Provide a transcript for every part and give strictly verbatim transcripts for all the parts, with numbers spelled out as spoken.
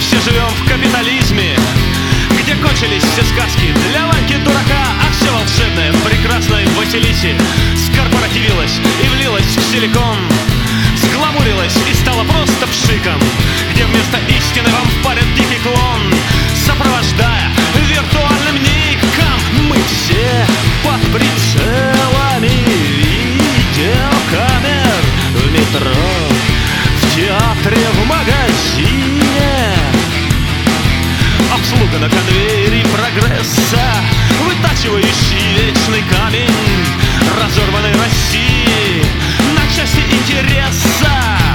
все живем в капитализме, где кончились все сказки для Ваньки дурака, а все волшебное в прекрасной Василисе скорпоративилось и влилось в силикон, сгламурилось и стало просто пшиком, где вместо истины вам впарят дикий клон, сопровождая виртуальным ником. Мы все под прицелами видеокамер в метро, в театре, в магазине. Обслуга на конвейере прогресса, вытачивающий вечный камень разорванной России на части интереса.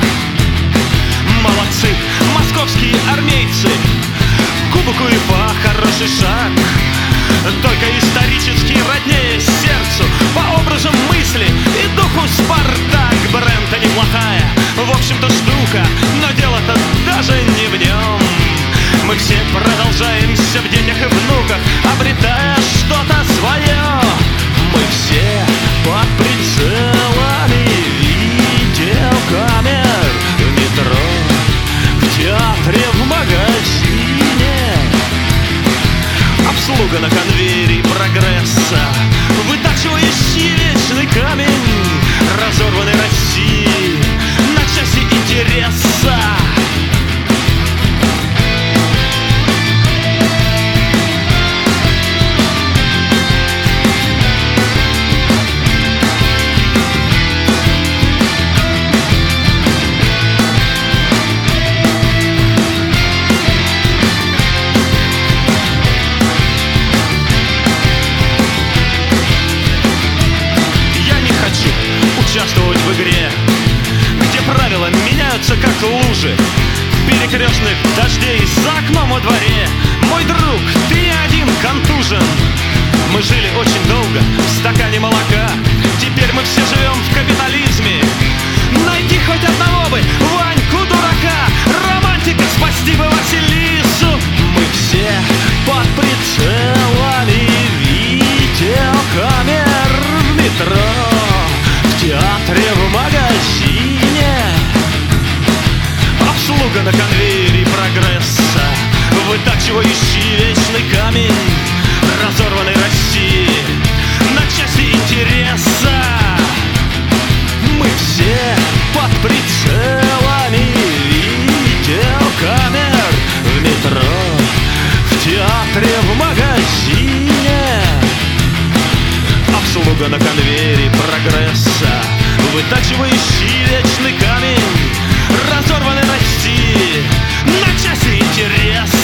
Молодцы московские армейцы, кубок УЕФА хороший шаг, только исторически роднее сердцу, по образу мысли и духу Спартак. Бренд-то неплохая, в общем-то штука, но дело-то даже не в нем. Мы все продолжаемся в детях и внуках, обретая что-то свое. Мы все под прицелами видеокамер в метро, в театре, в магазине. Обслуга на конвейере прогресса, вытачивающий вечный камень разорванной России на части интереса. Участвовать в игре, где правила меняются как лужи перекрестных дождей за окном во дворе. Мой друг, ты не один контужен. Мы жили очень долго в стакане молока, теперь мы все живем в капитализме. Найти хоть одного бы Ваньку дурака, романтика, спасти бы Василису. Мы все под прицелами видеокамер в метро, в театре, в магазине. Обслуга на конвейере прогресса, вытачивающий вечный камень разорванной России на части интереса. Мы все под прицелами видеокамер в метро, в театре, в магазине. Обслуга на конвейере прогресса, вытачивающий вечный камень разорванной России на части интереса.